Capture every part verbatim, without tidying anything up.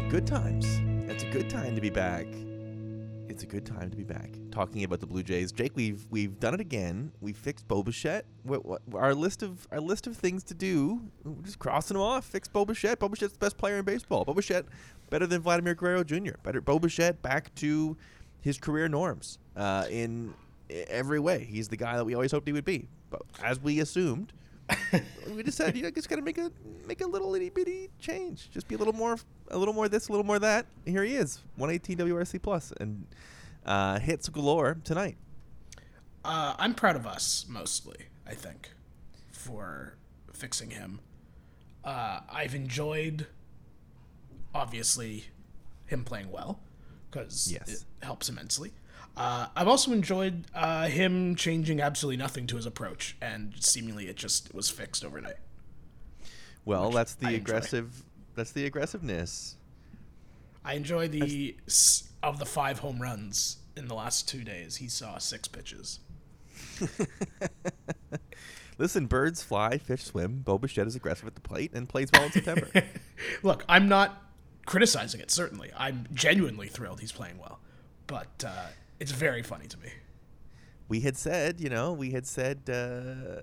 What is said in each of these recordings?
Good times. It's a good time to be back. It's a good time to be back. Talking about the Blue Jays, Jake. We've we've done it again. We fixed Bo Bichette. What, what, our list of our list of things to do. We're just crossing them off. Fix Bo Bichette. Bo Bichette's the best player in baseball. Bo Bichette better than Vladimir Guerrero Junior Better. Bo Bichette back to his career norms uh, in every way. He's the guy that we always hoped he would be. But as we assumed, we just said, you know, just gotta make a make a little itty bitty change. Just be a little more, a little more this, a little more that. And here he is, one eighteen W R C plus, and uh, hits galore tonight. Uh, I'm proud of us mostly, I think, for fixing him. Uh, I've enjoyed, obviously, him playing well because yes. it helps immensely. Uh, I've also enjoyed uh, him changing absolutely nothing to his approach, and seemingly it just was fixed overnight. Well, that's the aggressive. That's the aggressiveness. I enjoy the s- of the five home runs in the last two days. He saw six pitches. Listen, birds fly, fish swim. Bo Bichette is aggressive at the plate and plays well in September. Look, I'm not criticizing it. Certainly, I'm genuinely thrilled he's playing well, but. Uh, It's very funny to me. We had said, you know, we had said, uh,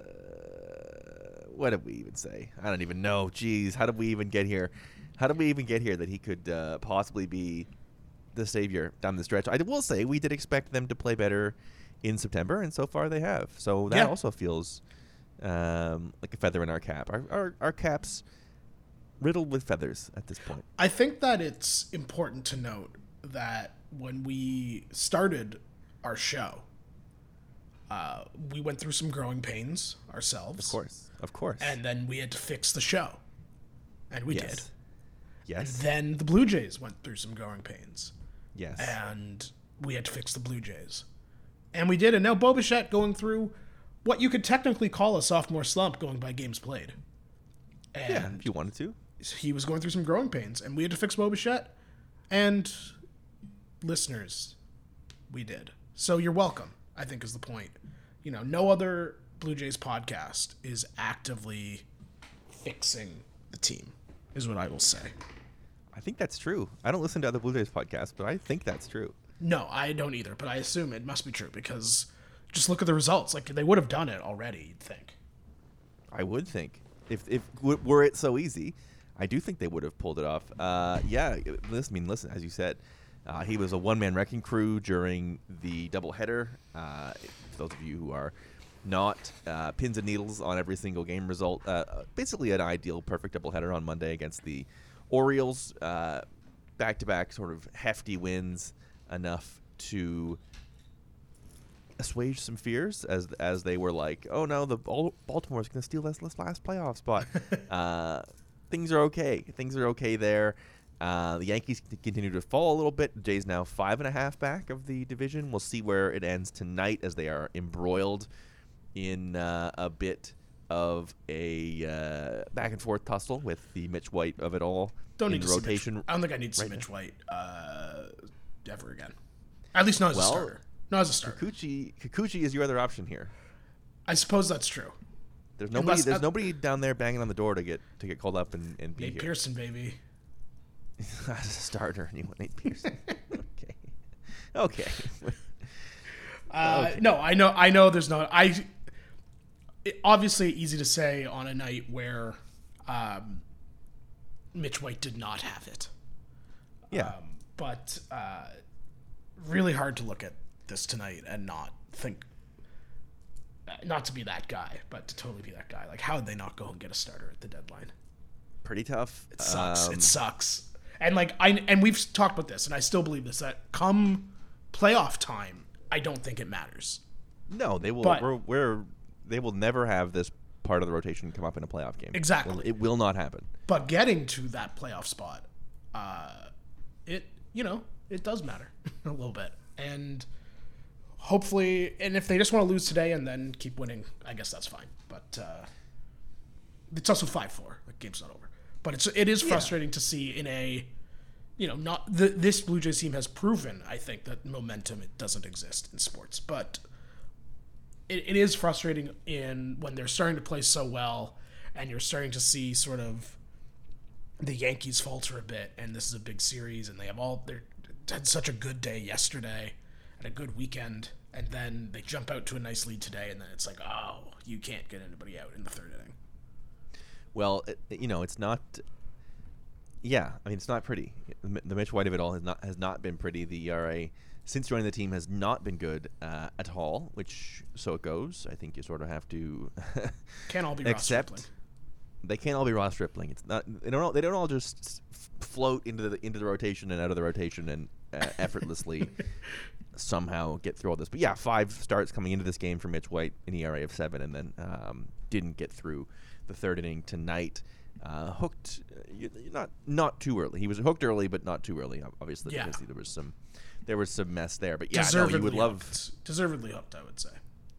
what did we even say? I don't even know. Jeez, how did we even get here? How did we even get here that he could uh, possibly be the savior down the stretch? I will say we did expect them to play better in September, and so far they have. So that yeah. also feels um, like a feather in our cap. Our, our, our cap's riddled with feathers at this point. I think that it's important to note that when we started our show, uh, we went through some growing pains ourselves. Of course, of course. And then we had to fix the show. And we yes. did. Yes. And then the Blue Jays went through some growing pains. Yes. And we had to fix the Blue Jays. And we did. And now Bo Bichette going through what you could technically call a sophomore slump going by games played. And yeah, if you wanted to. He was going through some growing pains. And we had to fix Bo Bichette. And listeners, we did. So you're welcome, I think is the point. You know, no other Blue Jays podcast is actively fixing the team, is what I will say. I think that's true. I don't listen to other Blue Jays podcasts, but I think that's true. No, I don't either, but I assume it must be true because just look at the results. Like, they would have done it already, you'd think. I would think. If if were it so easy, I do think they would have pulled it off. Uh, yeah, listen, I mean, listen, as you said, Uh, he was a one-man wrecking crew during the doubleheader. Uh, for those of you who are not uh, pins and needles on every single game result, uh, basically an ideal, perfect doubleheader on Monday against the Orioles. Uh, back-to-back sort of hefty wins, enough to assuage some fears as as they were like, oh no, the Baltimore's going to steal this, this last playoff spot. uh, things are okay. Things are okay there. Uh, the Yankees continue to fall a little bit. The Jays now five and a half back of the division. We'll see where it ends tonight as they are embroiled in uh, a bit of a uh, back and forth tussle with the Mitch White of it all. Don't in need rotation. To see Mitch. I don't think I need to see right Mitch now. White uh, ever again. At least not as well, a starter. Not as a starter. Kikuchi, Kikuchi is your other option here. I suppose that's true. There's nobody. Unless, there's uh, nobody down there banging on the door to get to get called up and, and be Nate here. Pearson, baby. As a starter, and you want Nate Pearson. okay. Okay. Uh, okay. No, I know. I know. There's no. I. It, obviously, easy to say on a night where um, Mitch White did not have it. Yeah. Um, but uh, really hard to look at this tonight and not think. Not to be that guy, but to totally be that guy. Like, how did they not go and get a starter at the deadline? Pretty tough. It sucks. Um, it sucks. And like I and we've talked about this, and I still believe this, that come playoff time, I don't think it matters. No, they will. But- we're, we're they will never have this part of the rotation come up in a playoff game. Exactly. Well, it will not happen. But getting to that playoff spot, uh, it you know it does matter a little bit, and hopefully, and if they just want to lose today and then keep winning, I guess that's fine. But uh, it's also five four. The game's not over. But it's it is frustrating yeah. to see in a, you know, not the, this Blue Jays team has proven, I think, that momentum it doesn't exist in sports. But it, it is frustrating in when they're starting to play so well, and you're starting to see sort of the Yankees falter a bit, and this is a big series, and they have all they had such a good day yesterday and a good weekend, and then they jump out to a nice lead today, and then it's like, oh, you can't get anybody out in the third inning. Well, it, you know, it's not. Yeah, I mean, it's not pretty. The Mitch White of it all has not has not been pretty. The E R A since joining the team has not been good uh, at all. Which so it goes. I think you sort of have to can't all be accept. Ross Stripling. They can't all be Ross Stripling. It's not. They don't. All, they don't all just float into the into the rotation and out of the rotation and uh, effortlessly somehow get through all this. But yeah, five starts coming into this game for Mitch White, an E R A of seven, and then um, didn't get through the third inning tonight. Uh, hooked, uh, you, not not too early. He was hooked early, but not too early. Obviously, yeah. because there was some there was some mess there. But yeah, deservedly no, you would love hooked. deservedly hooked. I would say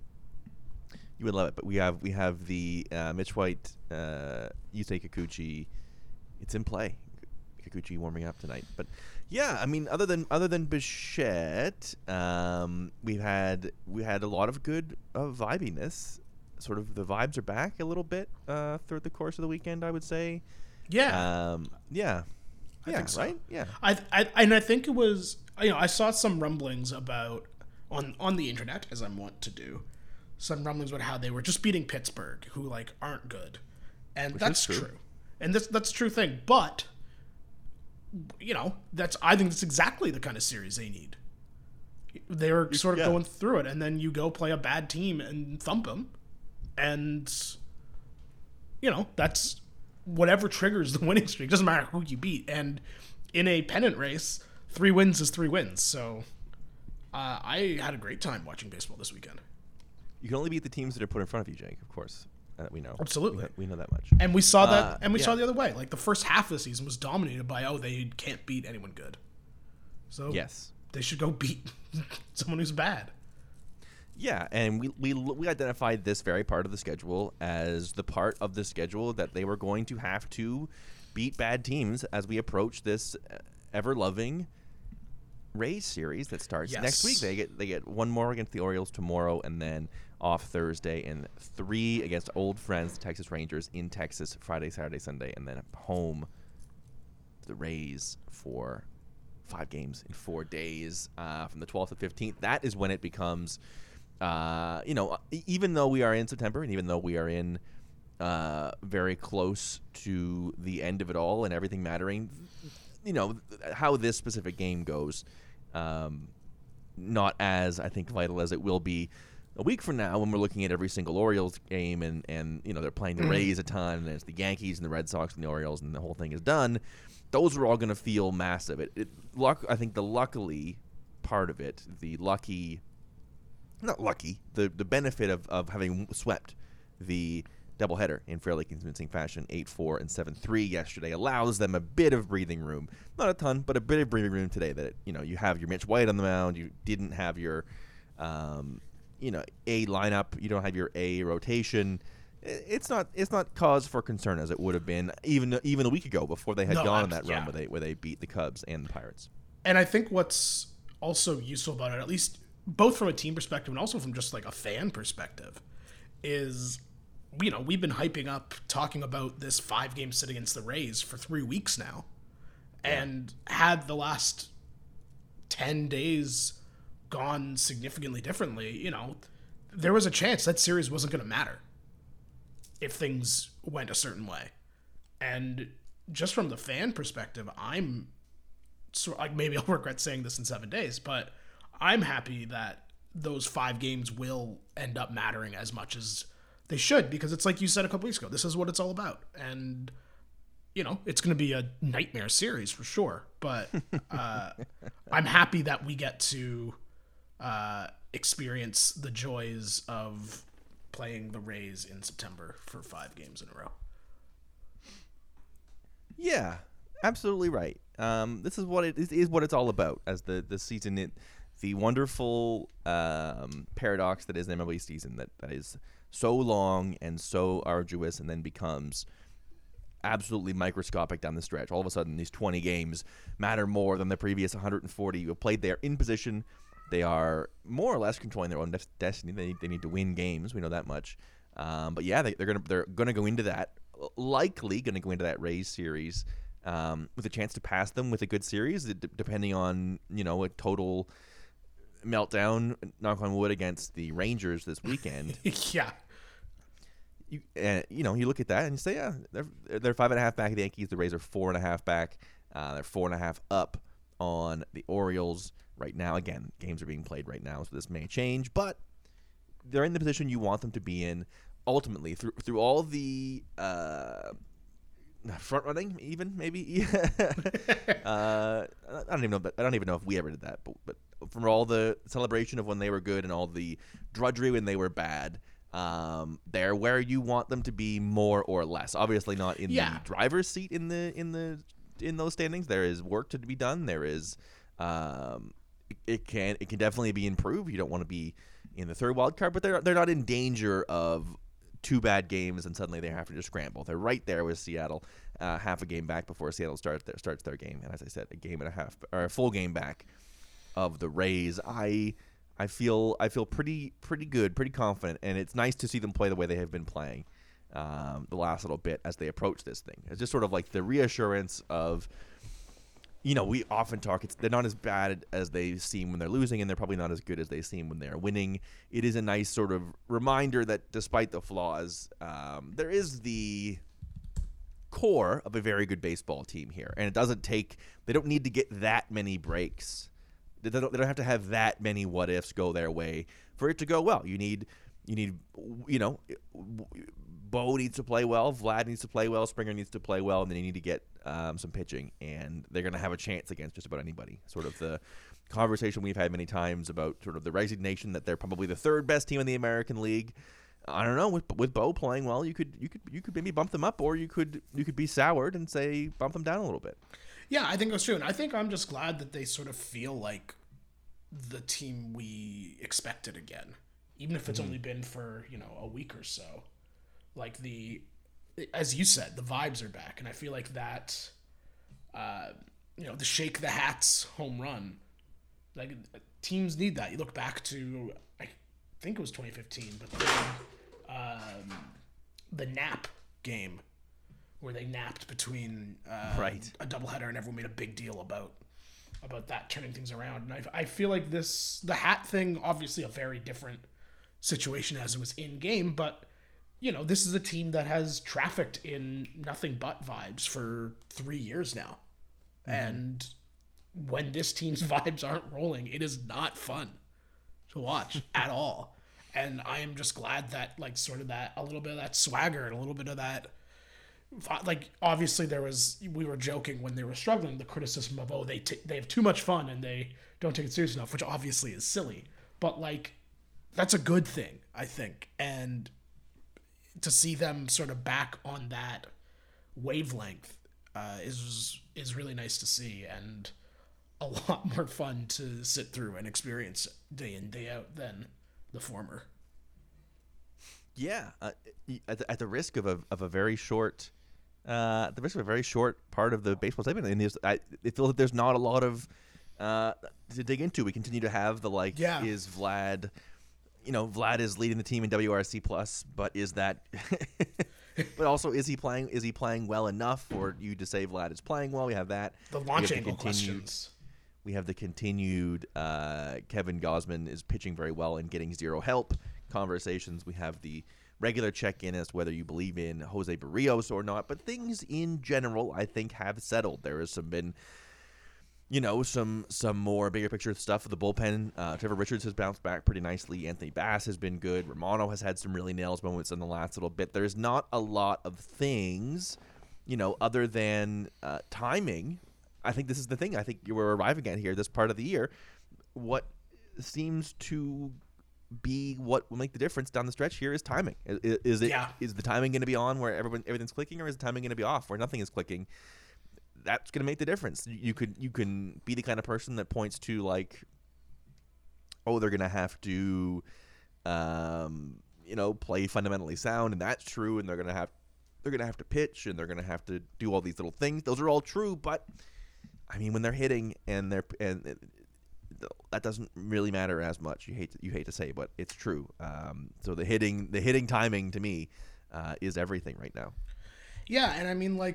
you would love it. But we have we have the uh, Mitch White, uh, Yusei Kikuchi. It's in play. Kikuchi warming up tonight. But yeah, I mean, other than other than Bichette, um, we've had we had a lot of good uh, vibiness. Sort of the vibes are back a little bit uh, throughout the course of the weekend, I would say. Yeah. Um, yeah. I yeah, think so. Right? Yeah. I, I and I think it was, you know, I saw some rumblings about on on the internet, as I'm wont to do, some rumblings about how they were just beating Pittsburgh, who like aren't good, and Which that's is true. true. And this that's a true thing. But you know, that's I think that's exactly the kind of series they need. They were sort of yeah. going through it, and then you go play a bad team and thump them. And, you know, that's whatever triggers the winning streak. Doesn't matter who you beat. And in a pennant race, three wins is three wins. So uh, I had a great time watching baseball this weekend. You can only beat the teams that are put in front of you, Jake, of course. Uh, we know. Absolutely. We know, we know that much. And we saw that Uh, and we yeah. saw the other way. Like, the first half of the season was dominated by, oh, they can't beat anyone good. So Yes. they should go beat someone who's bad. Yeah, and we, we we identified this very part of the schedule as the part of the schedule that they were going to have to beat bad teams as we approach this ever-loving Rays series that starts Yes. next week. They get they get one more against the Orioles tomorrow, and then off Thursday, and three against old friends, the Texas Rangers, in Texas Friday, Saturday, Sunday, and then home to the Rays for five games in four days uh, from the twelfth to fifteenth. That is when it becomes... Uh, you know, even though we are in September and even though we are in uh, very close to the end of it all and everything mattering, you know, how this specific game goes, um, not as, I think, vital as it will be a week from now when we're looking at every single Orioles game and, and you know, they're playing the Rays a ton and it's the Yankees and the Red Sox and the Orioles and the whole thing is done. Those are all going to feel massive. It, it luck. I think the luckily part of it, the lucky... Not lucky. The the benefit of, of having swept the doubleheader in fairly convincing fashion, eight four and seven three yesterday, allows them a bit of breathing room. Not a ton, but a bit of breathing room today. That you know you have your Mitch White on the mound. You didn't have your, um, you know, A lineup. You don't have your A rotation. It's not it's not cause for concern as it would have been even even a week ago before they had No, gone on abs- that run yeah. where they where they beat the Cubs and the Pirates. And I think what's also useful about it, at least both from a team perspective and also from just like a fan perspective, is, you know, we've been hyping up talking about this five game sit against the Rays for three weeks now. Yeah. And had the last ten days gone significantly differently, you know, there was a chance that series wasn't going to matter if things went a certain way. And just from the fan perspective, I'm so like, maybe I'll regret saying this in seven days, but I'm happy that those five games will end up mattering as much as they should, because it's like you said a couple weeks ago, this is what it's all about. And, you know, it's going to be a nightmare series for sure, but uh, I'm happy that we get to uh, experience the joys of playing the Rays in September for five games in a row. Yeah, absolutely right. Um, this is what it is, is what it's all about as the, the season, it, the wonderful um, paradox that is the M L B season that, that is so long and so arduous and then becomes absolutely microscopic down the stretch. All of a sudden, these twenty games matter more than the previous one hundred forty you have played. They are in position. They are more or less controlling their own destiny. They need, they need to win games. We know that much. Um, but yeah, they, they're gonna they're gonna go into that likely gonna go into that Rays series um, with a chance to pass them with a good series, d- depending on, you know, a total meltdown, knock on wood, against the Rangers this weekend. yeah. You, uh, you know, you look at that and you say, yeah, they're they're five and a half back of the Yankees. The Rays are four and a half back. Uh, they're four and a half up on the Orioles right now. Again, games are being played right now, so this may change, but they're in the position you want them to be in. Ultimately, through through all the uh, front running, even maybe. uh, I don't even know. I don't even know if we ever did that, but but from all the celebration of when they were good and all the drudgery when they were bad. Um, they're where you want them to be, more or less. Obviously, not in Yeah. the driver's seat in the in the in those standings. There is work to be done. There is, um, it, it can it can definitely be improved. You don't want to be in the third wild card, but they're they're not in danger of two bad games and suddenly they have to just scramble. They're right there with Seattle, uh, half a game back before Seattle starts their starts their game, and as I said, a game and a half or a full game back of the Rays. I. I feel I feel pretty pretty good, pretty confident, and it's nice to see them play the way they have been playing um, the last little bit as they approach this thing. It's just sort of like the reassurance of, you know, we often talk, it's, they're not as bad as they seem when they're losing, and they're probably not as good as they seem when they're winning. It is a nice sort of reminder that despite the flaws, um, there is the core of a very good baseball team here, and it doesn't take, they don't need to get that many breaks. They don't, they don't have to have that many what ifs go their way for it to go well. You need, you need, you know, Bo needs to play well, Vlad needs to play well, Springer needs to play well, and then you need to get um, some pitching, and they're going to have a chance against just about anybody. Sort of the conversation we've had many times about sort of the resignation that they're probably the third best team in the American League. I don't know, with with Bo playing well, you could you could you could maybe bump them up, or you could you could be soured and say bump them down a little bit. Yeah, I think that's true. And I think I'm just glad that they sort of feel like the team we expected again, even if it's mm-hmm. only been for, you know, a week or so. Like the, as you said, the vibes are back. And I feel like that, uh, you know, the shake the hats home run, like teams need that. You look back to, I think it was twenty fifteen, but the, um, the nap game, where they napped between uh, right. a doubleheader, and everyone made a big deal about about that turning things around. And I, I feel like this, the hat thing, obviously a very different situation as it was in game, but you know, this is a team that has trafficked in nothing but vibes for three years now, mm-hmm. and when this team's vibes aren't rolling, it is not fun to watch at all. And I am just glad that, like, sort of that, a little bit of that swagger and a little bit of that. Like, obviously there was, we were joking when they were struggling, the criticism of, oh, they t- they have too much fun and they don't take it serious enough, which obviously is silly. But, like, that's a good thing, I think. And to see them sort of back on that wavelength uh, is is really nice to see, and a lot more fun to sit through and experience day in, day out than the former. Yeah, uh, at, the, at the risk of a of a very short... Uh, the risk of a very short part of the baseball segment, and there's, I it feels like there's not a lot of uh, to dig into. We continue to have the like, yeah. is Vlad, you know, Vlad is leading the team in W R C plus, but is that, but also is he playing? Is he playing well enough for you to say Vlad is playing well? We have that. The launch angle questions. We have the continued uh, Kevin Gausman is pitching very well and getting zero help conversations. We have the regular check-in as to whether you believe in Jose Barrios or not, but things in general I think have settled. There has some been, you know, some some more bigger picture stuff for the bullpen. Uh, Trevor Richards has bounced back pretty nicely. Anthony Bass has been good. Romano has had some really nails moments in the last little bit. There's not a lot of things, you know, other than uh, timing. I think this is the thing. I think we're arriving at here, this part of the year. What seems to be what will make the difference down the stretch here is timing. Is, is it yeah. is the timing going to be on where everyone everything's clicking, or is the timing going to be off where nothing is clicking? That's going to make the difference. You could you can be the kind of person that points to like, oh, they're going to have to, um, you know, play fundamentally sound, and that's true, and they're going to have they're going to have to pitch, and they're going to have to do all these little things. Those are all true, but I mean, when they're hitting and they're and that doesn't really matter as much. You hate to, you hate to say, but it's true. Um, so the hitting, the hitting timing to me uh, is everything right now. Yeah, and I mean, like,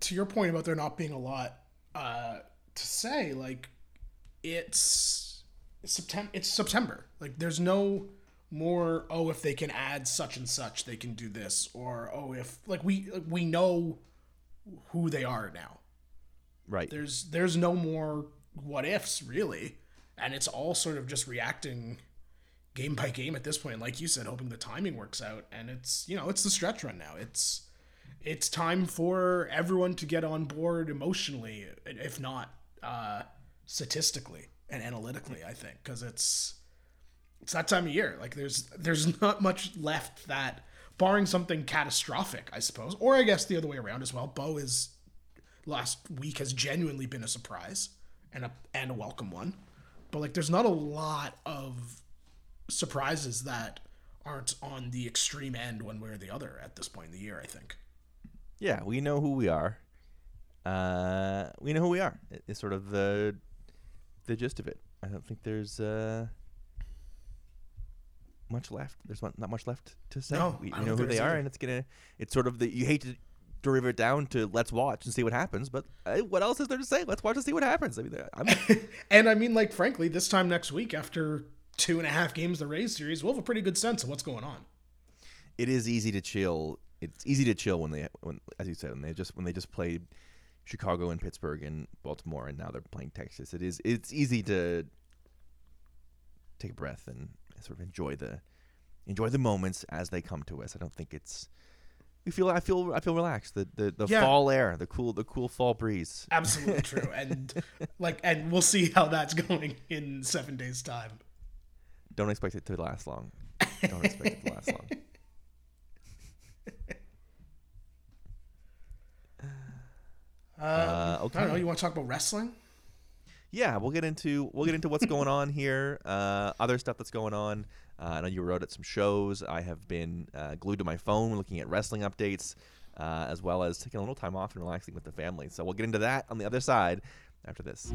to your point about there not being a lot uh, to say, like it's September. It's September. Like there's no more. Oh, if they can add such and such, they can do this. Or oh, if like we like, we know who they are now. Right. There's there's no more what ifs really, and it's all sort of just reacting game by game at this point. Like you said, hoping the timing works out, and it's you know it's the stretch run now. It's it's time for everyone to get on board emotionally, if not uh, statistically and analytically. I think because it's it's that time of year. Like there's there's not much left that, barring something catastrophic, I suppose, or I guess the other way around as well. Bo is last week has genuinely been a surprise and a and a welcome one, but like there's not a lot of surprises that aren't on the extreme end one way or the other at this point in the year, I think. Yeah, we know who we are. Uh, we know who we are. It's sort of the the gist of it. I don't think there's uh, much left. There's not not much left to say. No, we, I we don't know who think they there's are, either. and it's gonna. It's sort of the you hate to derive it down to let's watch and see what happens. But uh, what else is there to say? Let's watch and see what happens. I mean, I'm, And I mean, like frankly, this time next week, after two and a half games of the Rays series, we'll have a pretty good sense of what's going on. it is easy to chill. It's easy to chill when they, when as you said, when they just when they just played Chicago and Pittsburgh and Baltimore, and now they're playing Texas. It is it's easy to take a breath and sort of enjoy the enjoy the moments as they come to us. I don't think it's we feel I feel I feel relaxed. The the, the Yeah. fall air, the cool the cool fall breeze. Absolutely true. And like, and we'll see how that's going in seven days' time. Don't expect it to last long. Don't expect it to last long. Uh, Uh, I okay. don't know. You want to talk about wrestling? Yeah, we'll get into we'll get into what's going on here. Uh, other stuff that's going on. Uh, I know you wrote at some shows. I have been uh, glued to my phone looking at wrestling updates, uh, as well as taking a little time off and relaxing with the family. So we'll get into that on the other side after this.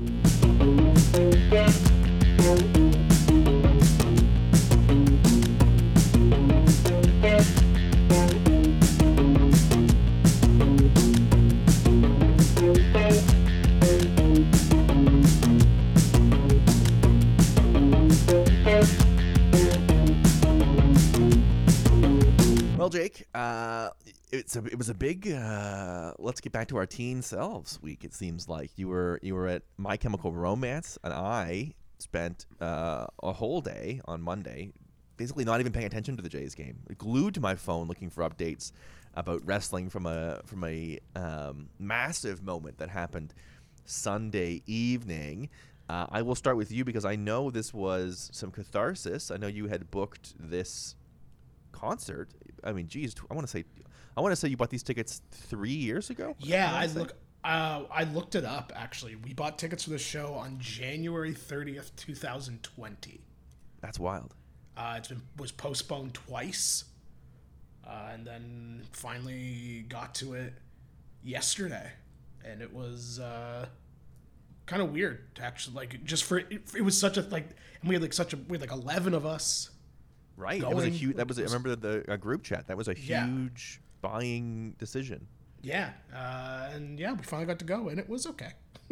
Well, Jake, uh, it's a, it was a big. Uh, let's get back to our teen selves week. It seems like you were you were at My Chemical Romance, and I spent uh, a whole day on Monday, basically not even paying attention to the Jays game, glued to my phone looking for updates about wrestling from a from a um, massive moment that happened Sunday evening. Uh, I will start with you because I know this was some catharsis. I know you had booked this concert. I mean, geez, I want to say, I want to say you bought these tickets three years ago. Yeah, I I wanna say. look. Uh, I looked it up actually. We bought tickets for the show on January thirtieth, two thousand twenty. That's wild. Uh, it's been was postponed twice, uh, and then finally got to it yesterday, and it was uh, kind of weird to actually like just for it, it was such a like, and we had like such a we had like eleven of us. Right. It was a Going- huge. That was. I remember the uh, group chat. That was a Yeah. huge buying decision. Yeah, uh, and yeah, we finally got to go, and it was okay.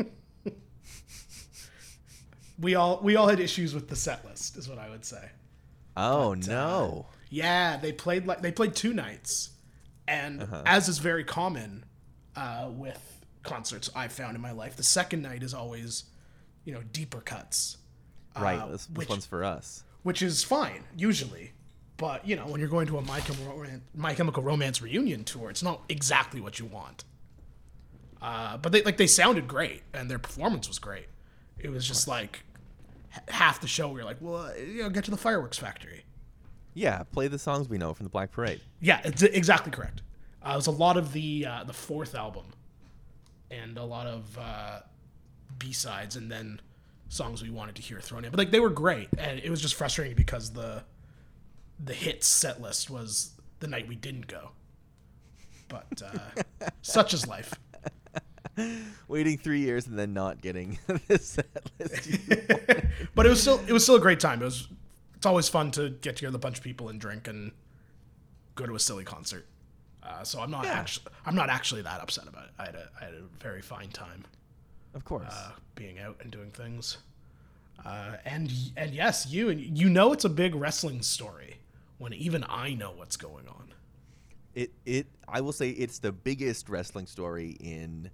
we all we all had issues with the set list, is what I would say. Oh But, no. uh, yeah, they played like they played two nights, and Uh-huh. as is very common uh, with concerts I've found in my life, the second night is always, you know, deeper cuts. right. uh, This, this which- one's for us. which is fine usually, but you know when you're going to a My Chemical Romance, My Chemical Romance reunion tour, it's not exactly what you want. Uh, but they like they sounded great and their performance was great. It was just like h- half the show we were like, well, uh, you know, get to the fireworks factory. Yeah. Play the songs we know from the Black Parade. Yeah, it's exactly correct. Uh, it was a lot of the uh, the fourth album, and a lot of uh, B sides, and then songs we wanted to hear thrown in. But like they were great, and it was just frustrating because the the hits set list was the night we didn't go. But uh, such is life. Waiting three years and then not getting the set list. you wanted. But it was still it was still a great time. It was it's always fun to get together with a bunch of people and drink and go to a silly concert. Uh, so I'm not Yeah. actually I'm not actually that upset about it. I had a I had a very fine time Of course. uh, being out and doing things. Uh, and and yes, you and you know it's a big wrestling story when even I know what's going on. It it I will say it's the biggest wrestling story in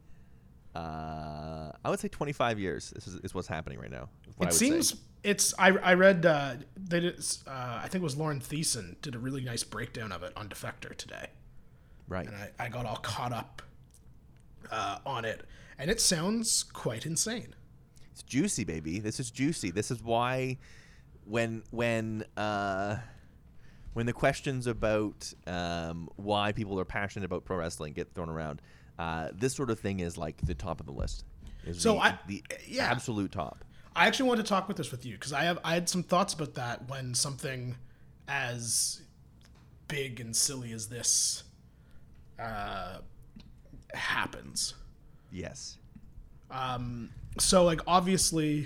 uh I would say twenty-five years. This is, is what's happening right now. is what I It would seems say. it's I I read uh, they did, uh, I think it was Lauren Thiessen did a really nice breakdown of it on Defector today, Right. and I, I got all caught up uh, on it, and it sounds quite insane. It's juicy, baby. This is juicy. This is why when when uh when the questions about um why people are passionate about pro wrestling get thrown around, uh this sort of thing is like the top of the list. Is So the, I- the yeah. absolute top. I actually wanted to talk with this with you because I have I had some thoughts about that when something as big and silly as this uh, happens. Yes. Um, so like obviously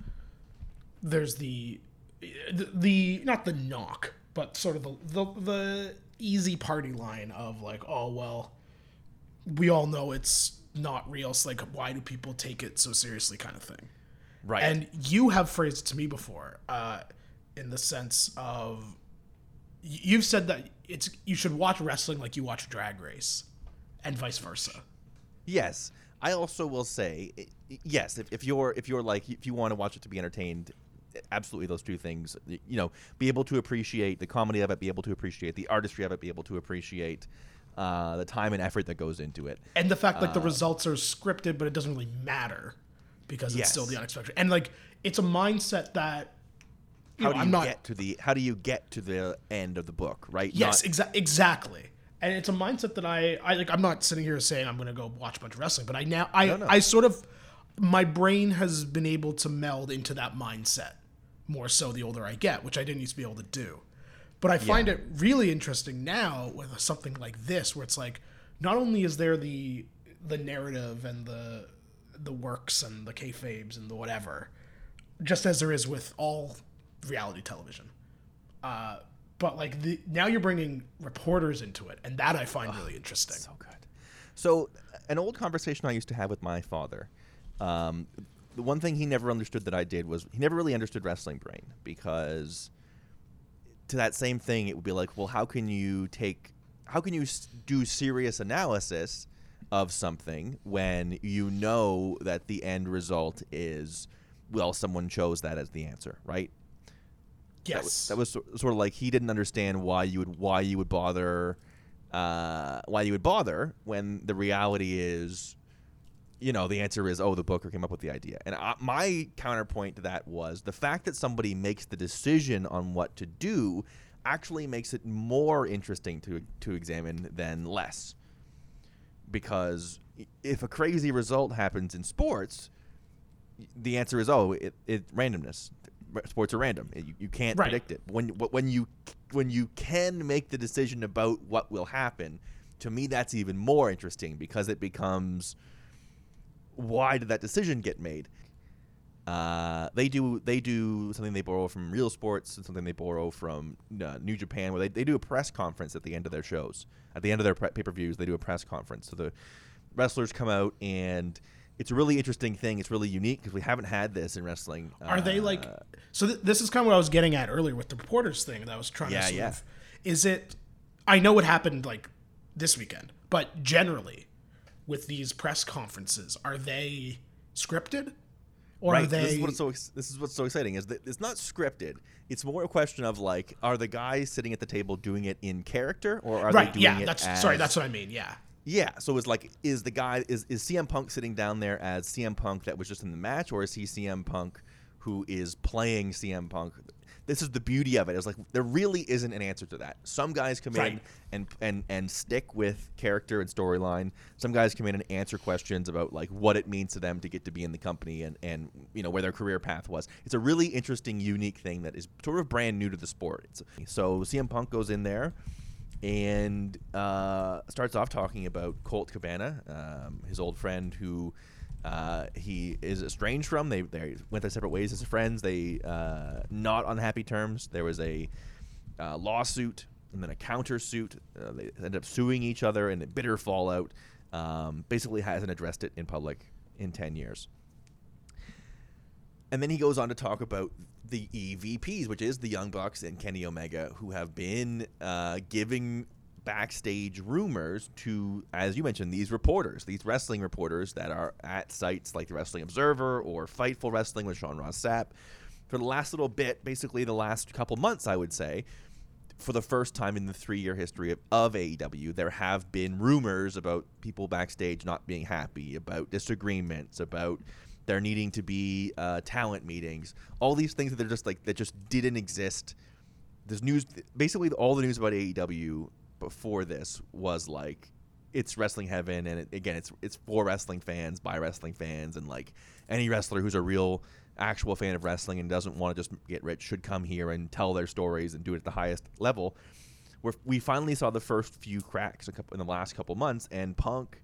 there's the, the the not the knock, but sort of the, the the easy party line of like, oh well, we all know it's not real. So like, why do people take it so seriously, kind of thing. Right. And you have phrased it to me before, uh, in the sense of y- you've said that it's you should watch wrestling like you watch Drag Race, and vice versa. Yes. I also will say, i- i- yes, if, if you're if you're like if you want to watch it to be entertained, absolutely those two things. y- You know, be able to appreciate the comedy of it, be able to appreciate the artistry of it, be able to appreciate uh, the time and effort that goes into it. And the fact like the results are scripted, but it doesn't really matter because it's Yes. still the unexpected. And like it's a mindset that you How know, do you I'm not. get to the how do you get to the end of the book, right? Yes, Not- exa- exactly. And it's a mindset that I, I like. I'm not sitting here saying I'm going to go watch a bunch of wrestling, but I now, I, No, no. I sort of, my brain has been able to meld into that mindset more so the older I get, which I didn't used to be able to do. But I find Yeah. it really interesting now with something like this, where it's like, not only is there the the narrative and the the works and the kayfabes and the whatever, just as there is with all reality television. Uh, but like the now you're bringing reporters into it, and that I find really interesting. So good. So, an old conversation I used to have with my father. Um, the one thing he never understood that I did was he never really understood wrestling brain, because to that same thing it would be like, well, how can you take, how can you s- do serious analysis of something when you know that the end result is, well, someone chose that as the answer, right? That was, Yes, that was sor- sort of like he didn't understand why you would why you would bother uh, why you would bother when the reality is, you know, the answer is, oh, the booker came up with the idea. And I, my counterpoint to that was the fact that somebody makes the decision on what to do actually makes it more interesting to to examine than less. Because if a crazy result happens in sports, the answer is, oh, it, it randomness. Sports are random. You, you can't Right. predict it. When when you when you can make the decision about what will happen, to me that's even more interesting, because it becomes, why did that decision get made? Uh, they do they do something they borrow from real sports and something they borrow from uh, New Japan, where they, they do a press conference at the end of their shows. At the end of their pre- pay-per-views, they do a press conference. So the wrestlers come out, and it's a really interesting thing. It's really unique because we haven't had this in wrestling. are they like? Uh, So th- this is kind of what I was getting at earlier with the reporters thing that I was trying Yeah, to sort yeah. of. Is it? I know what happened like this weekend, but generally, with these press conferences, are they scripted, or Right. are they? This is what's so ex- this is what's so exciting is that it's not scripted. It's more a question of like, are the guys sitting at the table doing it in character, or are right? they doing Yeah. it That's as, sorry. That's what I mean. Yeah. yeah. So it's like, is the guy is is C M Punk sitting down there as C M Punk that was just in the match, or is he C M Punk who is playing C M Punk? This is the beauty of it. It's like there really isn't an answer to that. Some guys come in Right. and and and stick with character and storyline. Some guys come in and answer questions about like what it means to them to get to be in the company, and and you know where their career path was. It's a really interesting, unique thing that is sort of brand new to the sport. It's, so C M Punk goes in there and uh, starts off talking about Colt Cabana, um, his old friend who uh, he is estranged from. They they went their separate ways as friends. They uh, not on happy terms. There was a uh, lawsuit and then a countersuit. Uh, they end up suing each other in a bitter fallout. Um, basically hasn't addressed it in public in ten years. And then he goes on to talk about the E V Ps, which is the Young Bucks and Kenny Omega, who have been uh, giving backstage rumors to, as you mentioned, these reporters, these wrestling reporters that are at sites like the Wrestling Observer or Fightful Wrestling with Sean Ross Sapp. For the last little bit, basically the last couple months, I would say, for the first time in the three-year history of, of A E W, there have been rumors about people backstage not being happy, about disagreements, about there needing to be uh, talent meetings, all these things that they're just like that just didn't exist. There's news, basically all the news about A E W before this was like it's wrestling heaven, and it, again, it's it's for wrestling fans by wrestling fans, and like any wrestler who's a real actual fan of wrestling and doesn't want to just get rich should come here and tell their stories and do it at the highest level. Where we finally saw the first few cracks a couple, in the last couple months, and Punk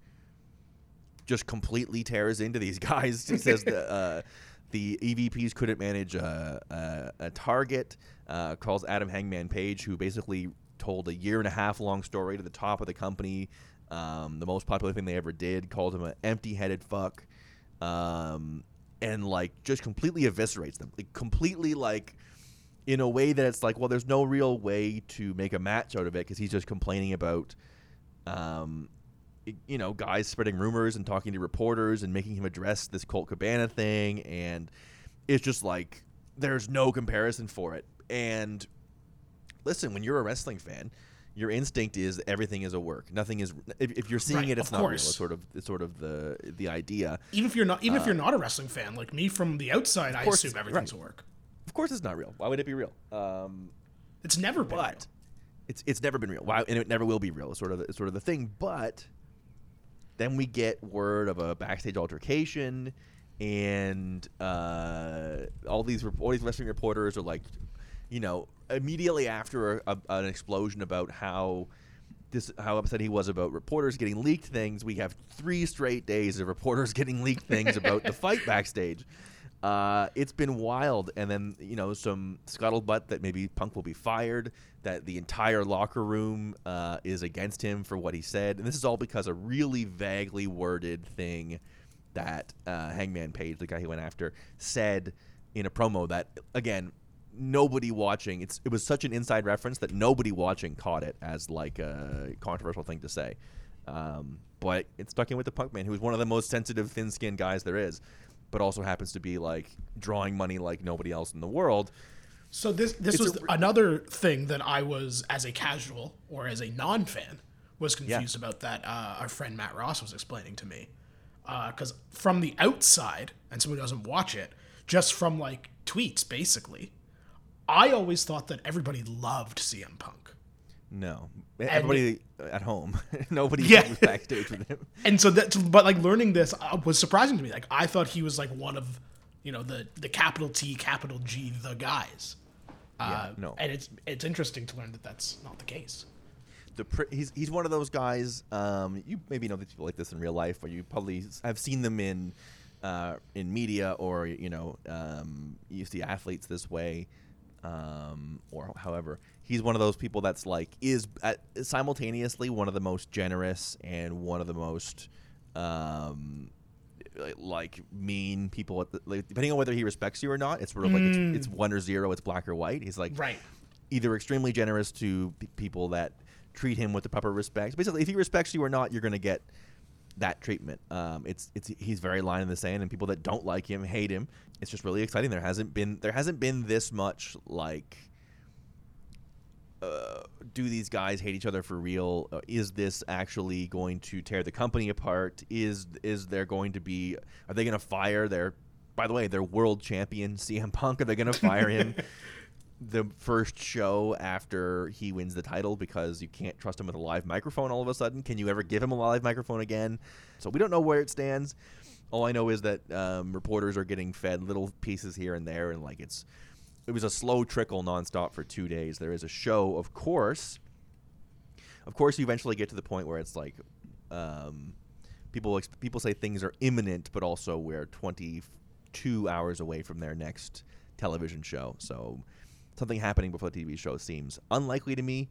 just completely tears into these guys. He says the uh, the E V Ps couldn't manage a, a, a target. Uh, calls Adam Hangman Page, who basically told a year and a half long story to the top of the company, um, the most popular thing they ever did. Called him an empty-headed fuck. Um, and like just completely eviscerates them, like completely like in a way that it's like, well, there's no real way to make a match out of it because he's just complaining about, um, you know, guys spreading rumors and talking to reporters and making him address this Colt Cabana thing, and it's just like there's no comparison for it. And listen, when you're a wrestling fan, your instinct is everything is a work. Nothing is. If, if you're seeing right, it, it's not course. real. It's sort of, it's sort of the the idea. Even if you're not, even uh, if you're not a wrestling fan like me, from the outside, I course, assume everything's right. a work. Of course, it's not real. Why would it be real? Um, It's never been real. but it's it's never been real. Why, and it never will be real. It's sort of it's sort of the thing. But then we get word of a backstage altercation, and uh, all these all these wrestling reporters are like, you know, immediately after a, a, an explosion about how this how upset he was about reporters getting leaked things. We have three straight days of reporters getting leaked things about the fight backstage. Uh, it's been wild, and then you know some scuttlebutt that maybe Punk will be fired, that the entire locker room uh, is against him for what he said, and this is all because a really vaguely worded thing that uh, Hangman Page, the guy he went after, said in a promo that again nobody watching it's it was such an inside reference that nobody watching caught it as like a controversial thing to say, um, but it stuck in with the Punk man, who is one of the most sensitive, thin-skinned guys there is, but also happens to be like drawing money like nobody else in the world. So this this It's was a re- another thing that I was, as a casual or as a non-fan, was confused Yeah. about, that uh, our friend Matt Ross was explaining to me. Because uh, from the outside, and someone who doesn't watch it, just from like tweets basically, I always thought that everybody loved C M Punk. No, everybody at home, nobody Yeah. was backstage with him. And so that, but like learning this uh, was surprising to me. Like I thought he was like one of, you know, the the capital T, capital G, the guys. Yeah, Uh, no. And it's it's interesting to learn that that's not the case. The pr- he's he's one of those guys. Um, you maybe know these people like this in real life, or you probably have seen them in uh, in media, or you know, um, you see athletes this way, um, or however. He's one of those people that's like is at, simultaneously one of the most generous and one of the most um, like mean people. At the, like, depending on whether he respects you or not, it's sort of like it's, it's one or zero. It's black or white. He's like Right. either extremely generous to p- people that treat him with the proper respect. Basically, if he respects you or not, you're going to get that treatment. Um, it's it's he's very line in the sand, and people that don't like him hate him. It's just really exciting. There hasn't been there hasn't been this much like. Uh, do these guys hate each other for real? Uh, is this actually going to tear the company apart? Is is there going to be? Are they going to fire their? By the way, their world champion C M Punk. Are they going to fire him the first show after he wins the title because you can't trust him with a live microphone? All of a sudden, can you ever give him a live microphone again? So we don't know where it stands. All I know is that um, reporters are getting fed little pieces here and there, and like it's. It was a slow trickle nonstop for two days. There is a show, of course. Of course, you eventually get to the point where it's like um, people ex- people say things are imminent, but also we're twenty-two hours away from their next television show. So something happening before the T V show seems unlikely to me.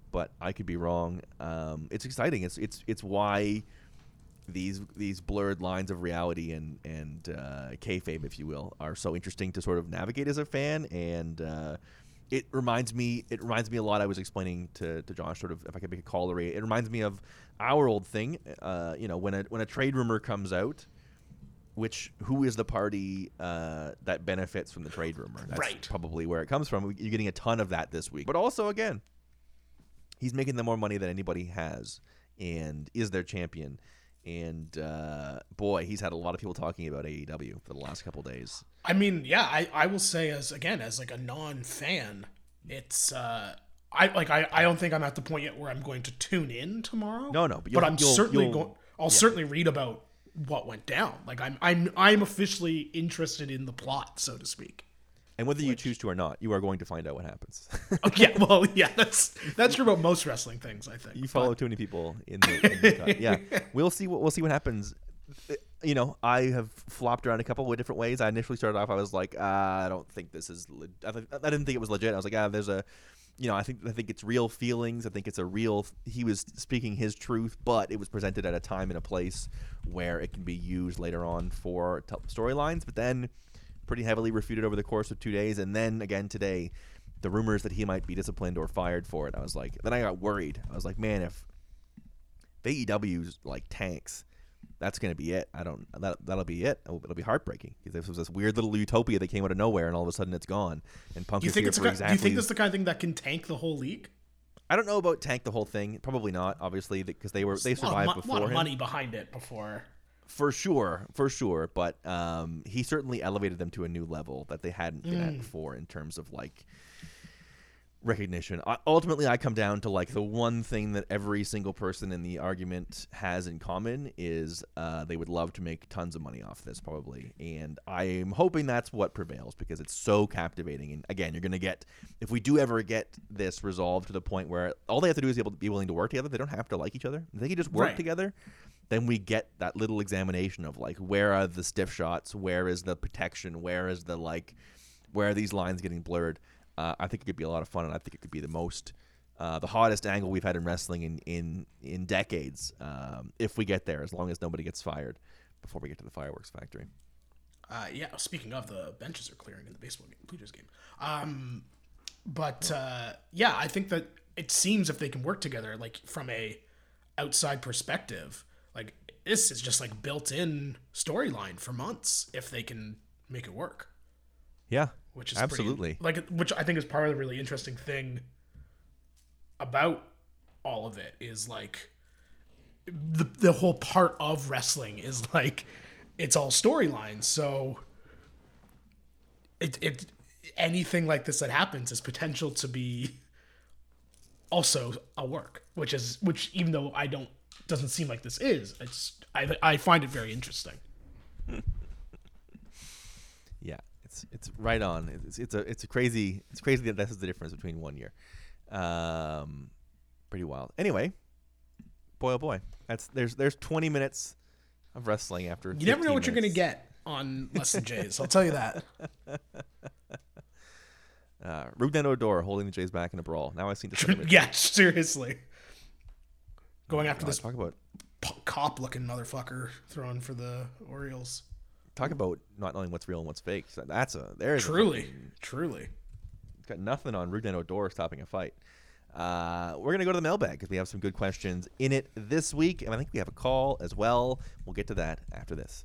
but I could be wrong. Um, it's exciting. It's it's it's why these these blurred lines of reality and and uh, kayfabe, if you will, are so interesting to sort of navigate as a fan. And uh, it reminds me it reminds me a lot. I was explaining to, to Josh, sort of, if I could make a corollary, it reminds me of our old thing. Uh, you know, when a when a trade rumor comes out, which who is the party uh, that benefits from the trade rumor? That's right. probably where it comes from. You're getting a ton of that this week. But also, again, he's making them more money than anybody has, and is their champion. And uh, boy, he's had a lot of people talking about A E W for the last couple days. I mean, yeah, I, I will say as again as like a non-fan, it's uh, I like I, I don't think I'm at the point yet where I'm going to tune in tomorrow. No, no, but, but I'm you'll, certainly you'll, going. I'll yeah. certainly read about what went down. Like I'm I'm I'm officially interested in the plot, so to speak. And whether you choose to or not, you are going to find out what happens. Oh, yeah, well, yeah, that's that's true about most wrestling things, I think. You follow but... too many people in the, in the cut. Yeah, we'll see what we'll see what happens. You know, I have flopped around a couple of different ways. I initially started off, I was like, ah, I don't think this is. Le- I, th- I didn't think it was legit. I was like, ah, there's a, you know, I think I think it's real feelings. I think it's a real. He was speaking his truth, but it was presented at a time and a place where it can be used later on for t- storylines. But then, pretty heavily refuted over the course of two days, and then again today, the rumors that he might be disciplined or fired for it. I was like, then I got worried. I was like, man, if A E W's like tanks, that's gonna be it. I don't. That that'll be it. It'll, it'll be heartbreaking because this was this weird little utopia that came out of nowhere, and all of a sudden it's gone. And Punk do you is think here it's for a, exactly. Do you think this is the kind of thing that can tank the whole league? I don't know about tank the whole thing. Probably not. Obviously, because they were they survived a lot of, mo- before lot of him. money behind it before. For sure, for sure. But um, he certainly elevated them to a new level that they hadn't been mm. at before in terms of like recognition. I, ultimately, I come down to like the one thing that every single person in the argument has in common is uh, they would love to make tons of money off this, probably. And I'm hoping that's what prevails because it's so captivating. And again, you're going to get, if we do ever get this resolved to the point where all they have to do is be able to be willing to work together, they don't have to like each other. They can just work right. together. Then we get that little examination of like, where are the stiff shots? Where is the protection? Where is the like, where are these lines getting blurred? Uh, I think it could be a lot of fun, and I think it could be the most, uh, the hottest angle we've had in wrestling in in, in decades. Um, if we get there, as long as nobody gets fired before we get to the fireworks factory. Uh, yeah. Speaking of, the benches are clearing in the baseball game, Blue Jays game. Um, but uh, yeah, I think that it seems if they can work together, like from a outside perspective, like this is just like built-in storyline for months if they can make it work. Yeah. Which is absolutely pretty, like, which I think is part of the really interesting thing about all of it is like the the whole part of wrestling is like it's all storylines. So it it anything like this that happens is potential to be also a work, which is which even though I don't doesn't seem like this is, it's I I find it very interesting. Yeah. It's it's right on. It's it's a it's a crazy it's crazy that this is the difference between one year. Um, pretty wild. Anyway, boy oh boy, that's there's there's twenty minutes of wrestling after. You never know what minutes. you're gonna get on Less Than Jays. I'll tell you that. uh, Rudendo Odor holding the Jays back in a brawl. Now I've seen this. Yeah, seriously. Going oh after God, this talk about cop-looking motherfucker throwing for the Orioles. Talk about not knowing what's real and what's fake. So that's a there's truly, a fucking, truly. Got nothing on Rudendo Odor stopping a fight. Uh, we're gonna go to the mailbag because we have some good questions in it this week, and I think we have a call as well. We'll get to that after this.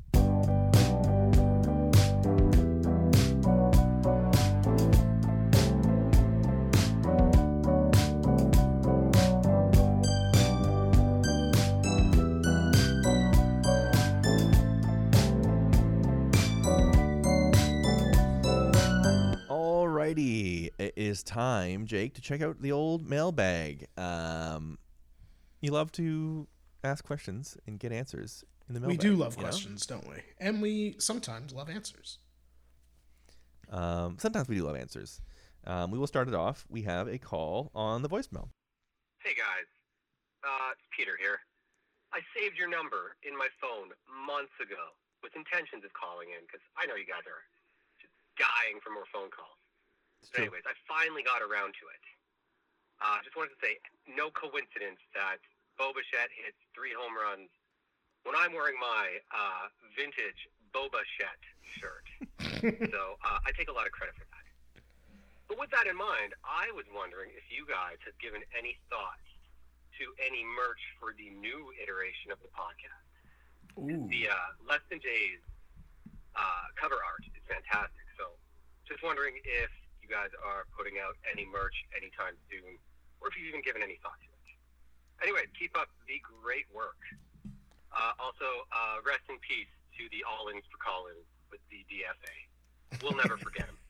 Alrighty, it is time, Jake, to check out the old mailbag. Um, you love to ask questions and get answers in the mailbag. We do love you questions, know? don't we? And we sometimes love answers. Um, sometimes we do love answers. Um, we will start it off. We have a call on the voicemail. Hey guys, uh, it's Peter here. I saved your number in my phone months ago with intentions of calling in because I know you guys are just dying for more phone calls. But anyways, I finally got around to it. Uh, just wanted to say, no coincidence that Bo Bichette hits three home runs when I'm wearing my uh, vintage Boba Fett shirt. So uh, I take a lot of credit for that. But with that in mind, I was wondering if you guys have given any thought to any merch for the new iteration of the podcast. Ooh. The uh, Less Than Jays uh, cover art is fantastic. So just wondering if you guys are putting out any merch anytime soon, or if you've even given any thought to it. Anyway, keep up the great work. Uh, also, uh, rest in peace to the All-Ins for Collins with the D F A. We'll never forget him.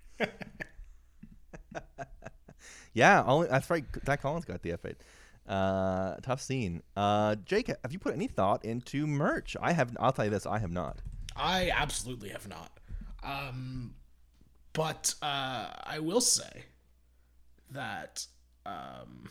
Yeah, only, that's right. Zach Collins got D F A'd. Uh, tough scene. Uh, Jake, have you put any thought into merch? I have. I'll tell you this. I have not. I absolutely have not. Um, but uh, I will say that um,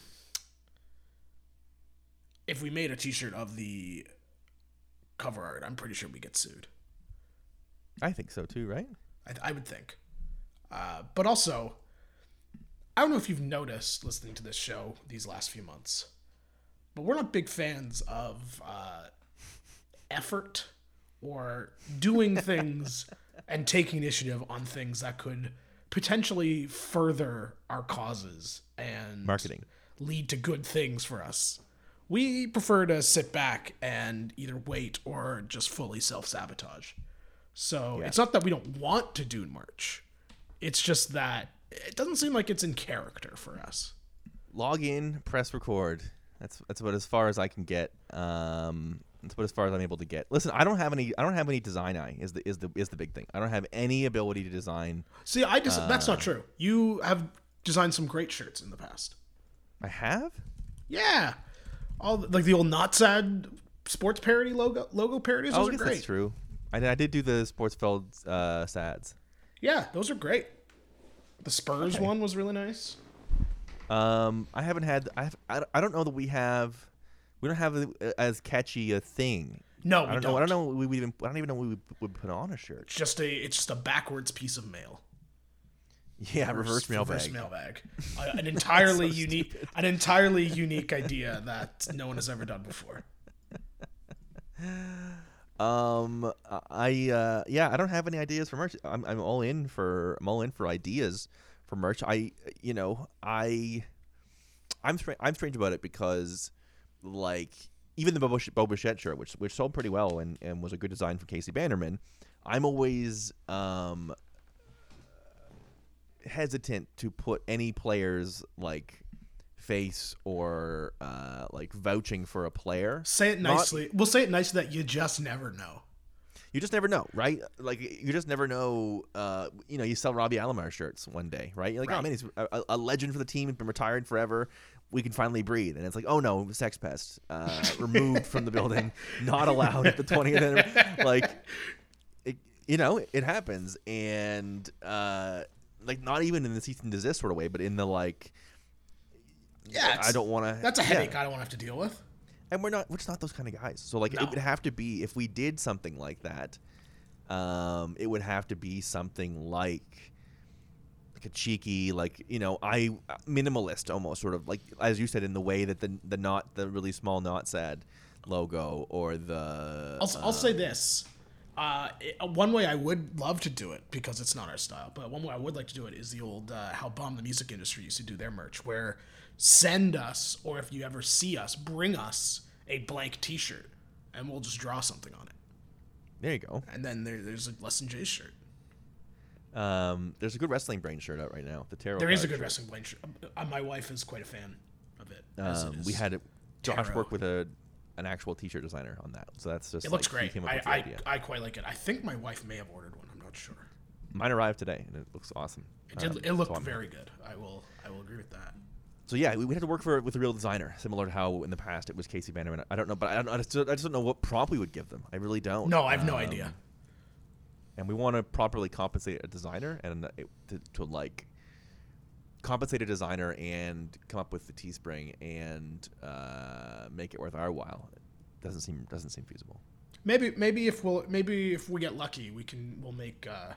if we made a T-shirt of the cover art, I'm pretty sure we get sued. I think so too, right? I, I would think. Uh, but also, I don't know if you've noticed listening to this show these last few months, but we're not big fans of uh, effort or doing things and taking initiative on things that could potentially further our causes and Marketing. lead to good things for us. We prefer to sit back and either wait or just fully self-sabotage. So Yeah. it's not that we don't want to do merch. It's just that it doesn't seem like it's in character for us. Log in, press record. That's that's about as far as I can get. Um, that's about as far as I'm able to get. Listen, I don't have any. I don't have any design eye. Is the is the is the big thing. I don't have any ability to design. See, I just that's not true. You have designed some great shirts in the past. I have. Yeah, all the, like the old Not Sad sports parody logo logo parodies. Oh, Those I are guess great. that's true. I did, I did do the Sportsfeld uh, sads. Yeah, those are great. The Spurs Okay. one was really nice. Um, I haven't had. I have, I don't- I don't know that we have. We don't have a, as catchy a thing. No, I we don't, don't. know. I don't know. What we would even. I don't even know what we would put on a shirt. It's just a it's just a backwards piece of mail. Yeah, reverse mailbag. Reverse mailbag. Uh, an entirely unique, an entirely unique idea that no one has ever done before. Um, I uh, yeah, I don't have any ideas for merch. I'm I'm all in for I'm all in for ideas for merch. I you know I I'm stra- I'm strange about it because like even the Boba, Sh- Boba Fett shirt, which which sold pretty well and, and was a good design from Casey Bannerman, I'm always um hesitant to put any players like face or uh like vouching for a player. Say it Not- nicely. We'll say it nicely that you just never know. You just never know, right? Like you just never know. Uh, you know, you sell Robbie Alomar shirts one day, right? You're like, Right. oh man, he's a, a legend for the team. He's been retired forever. We can finally breathe. And it's like, oh no, sex pest, uh, removed from the building, not allowed at the twentieth. Like, it, you know, it happens, and uh, like not even in the cease and desist sort of way, but in the like, Yeah, I it's- don't want to. That's a headache I don't want to have to deal with. And we're not we're just not those kind of guys. So like No. it would have to be if we did something like that, um, it would have to be something like like a cheeky, like, you know, I minimalist almost sort of like as you said in the way that the the not the really small Not Sad logo or the I'll, I'll say this. Uh, it- one way I would love to do it, because it's not our style, but one way I would like to do it is the old uh, How Bomb the Music Industry used to do their merch, where send us, or if you ever see us, bring us a blank T-shirt, and we'll just draw something on it. there you go. And then there, there's a Less Than Jay's shirt. Um, there's a good wrestling brain shirt out right now. The tarot. There is a card good shirt. wrestling blank shirt. Uh, my wife is quite a fan of it. as it Um, we is. had a, Josh tarot. work with a an actual T-shirt designer on that, so that's just It looks like, he great. came up I, with the I, idea. I quite like it. I think my wife may have ordered one. I'm not sure. Mine arrived today, and it looks awesome. It did. Um, it looked so I'm- very good. I will. I will agree with that. So yeah, we, we had to work for with a real designer, similar to how in the past it was Casey Bannerman. I don't know, but I don't. I just, I just don't know what prop we would give them. I really don't. No, I have no Um, idea. And we want to properly compensate a designer and uh, it, to, to like compensate a designer and come up with the Teespring and uh, make it worth our while. It doesn't seem doesn't seem feasible. Maybe maybe if we'll maybe if we get lucky, we can we'll make uh,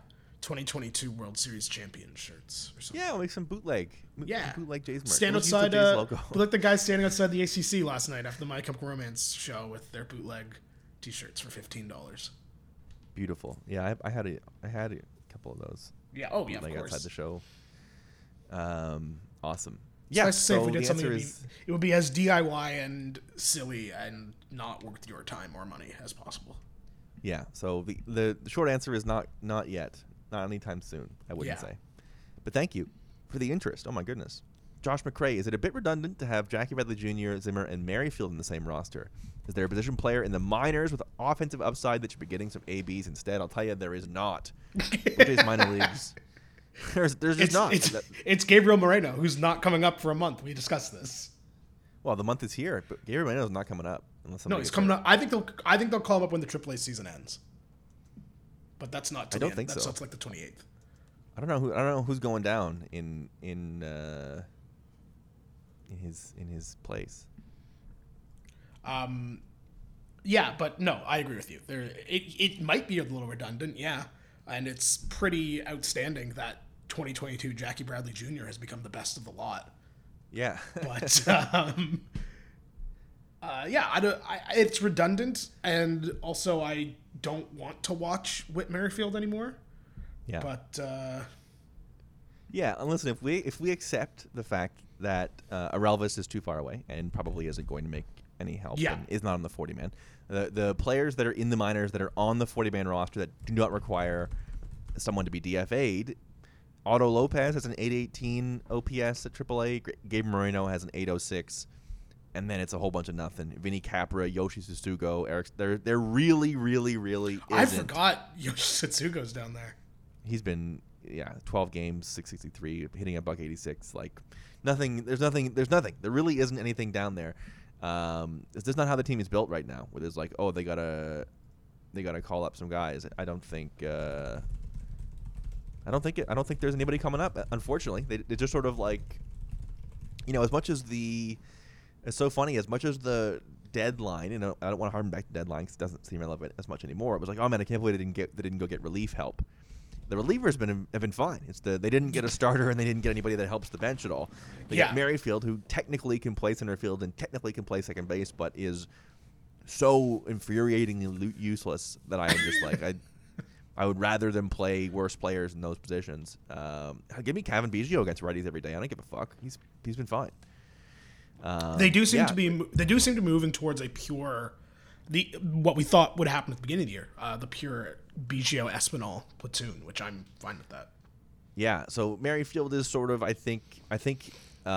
twenty twenty-two World Series champion shirts or something. Yeah, we'll make some bootleg. Yeah. Bootleg Jays merch. Stand We'll use outside, the Jays uh, logo. be like the guys standing outside the A C C last night after the My Chemical Romance show with their bootleg T-shirts for fifteen dollars. Beautiful. Yeah, I, I had a I had a couple of those. Yeah. Oh yeah. Of Like course. outside the show. Um, awesome. It's Yeah. nice to say so if we did the something, answer it would, is be, it would be as D I Y and silly and not worth your time or money as possible. yeah. So the, the the short answer is not not yet, not anytime soon. I wouldn't Yeah. say. But thank you for the interest. Oh my goodness. Josh McRae, is it a bit redundant to have Jackie Bradley Junior, Zimmer, and Merrifield in the same roster? Is there a position player in the minors with offensive upside that should be getting some A Bs instead? I'll tell you, there is not. Blue Jays minor leagues. There's, there's just It's, not. it's, That- it's Gabriel Moreno, who's not coming up for a month. We discussed this. well, the month is here, but Gabriel Moreno's not coming up unless No, somebody he's gets coming hurt. up. I think they'll. I think they'll call him up when the triple A season ends. But that's not. till I don't the end. think that's, so. That's like the twenty-eighth. I don't know who I don't know who's going down in in uh, in his in his place. Um, yeah, but no, I agree with you. There, it it might be a little redundant, yeah, and it's pretty outstanding that twenty twenty-two Jackie Bradley Junior has become the best of the lot. Yeah. But um, uh, yeah, I don't. I, it's redundant, and also I don't want to watch Whit Merrifield anymore. yeah. But uh, Yeah, and listen, if we if we accept the fact that uh, Arelvis is too far away and probably isn't going to make any help Yeah. and is not on the forty man, the the players that are in the minors that are on the forty man roster that do not require someone to be D F A'd, Otto Lopez has an eight eighteen O P S at triple A, G- Gabe Moreno has an eight oh six, and then it's a whole bunch of nothing. Vinny Capra, Yoshi Susugo, Eric, they're they're really really really I isn't. forgot Yoshi Satsugo's down there. He's been yeah twelve games, six sixty-three, hitting a buck eighty-six. Like nothing. There's nothing. There's nothing. There really isn't anything down there. Um, it's just not how the team is built right now. Where there's like, oh, they gotta they gotta call up some guys. I don't think. Uh, I don't think it. I don't think there's anybody coming up. Unfortunately, they they just sort of like, you know, as much as the it's so funny. As much as the deadline, you know, I don't want to harden back to deadline because it doesn't seem relevant as much anymore. It was like, oh man, I can't believe they didn't get they didn't go get relief help. The relievers been have been fine. It's the they didn't get a starter and they didn't get anybody that helps the bench at all. They Yeah. got Merrifield, who technically can play center field and technically can play second base, but is so infuriatingly lo- useless that I am just like I I would rather them play worse players in those positions. Um, give me Kevin Biggio against righties every day. I don't give a fuck. He's he's been fine. Um, They do seem yeah. to be. They do seem to be moving towards a pure, the what we thought would happen at the beginning of the year, uh, the pure Biggio Espinal platoon, which I'm fine with that. Yeah, so Merrifield is sort of, I think, I think